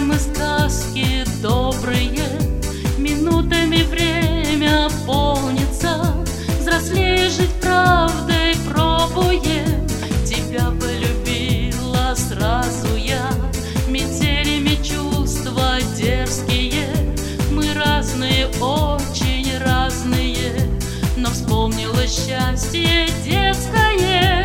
мы сказки добрые, минутами время полнится, взрослее жить правдой пробуем. Тебя полюбила сразу я, метелями чувства дерзкие. Мы разные, очень разные, но вспомнила счастье детское.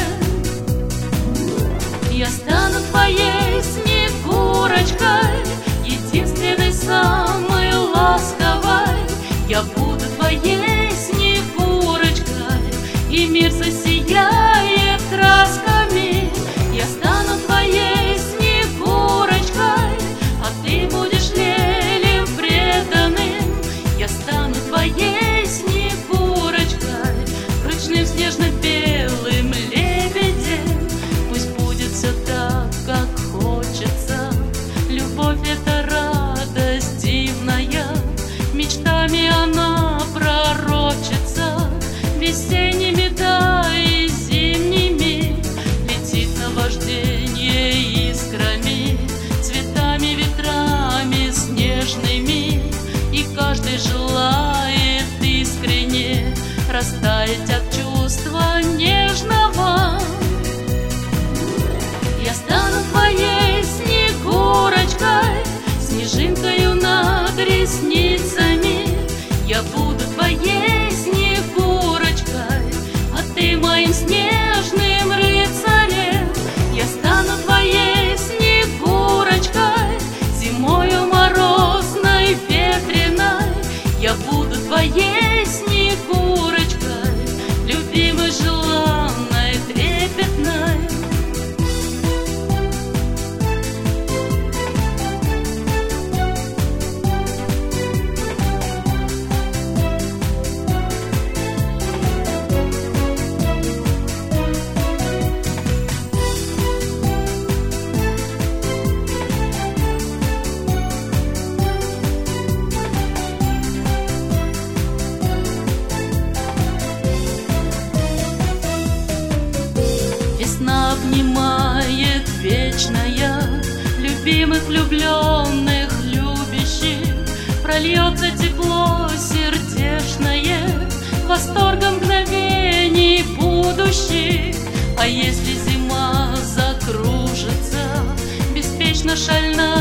Я стану твоей Снегурочкой, единственной, самой ласковой. Я буду твоей Снегурочкой, и мир засияет красками. Я стану твоей Снегурочкой, а ты будешь лелеем преданным. Я стану твоей Снегурочкой, ручным снежно-белым лебедем. Пусть будет все так, как хочется. Любовь — это радость дивная, мечтами она пророчится. Весенними, да и зимними летит наваждение искрами, цветами, ветрами снежными. И каждый желает искренне растаять от чувства нежного. Я стану твоей Снегурочкой, снежинкою над ресницами. Я буду твоей Снегурочкой, а ты моим снежным рыцарем. Я стану твоей Снегурочкой, зимою морозной, ветреной. Я буду твоей Снегурочкой, любимой, желанной, трепетной. Весна обнимает вечная любимых, влюбленных, любящих. Прольется тепло сердечное, восторгом мгновений будущих. А если зима закружится, беспечно шальна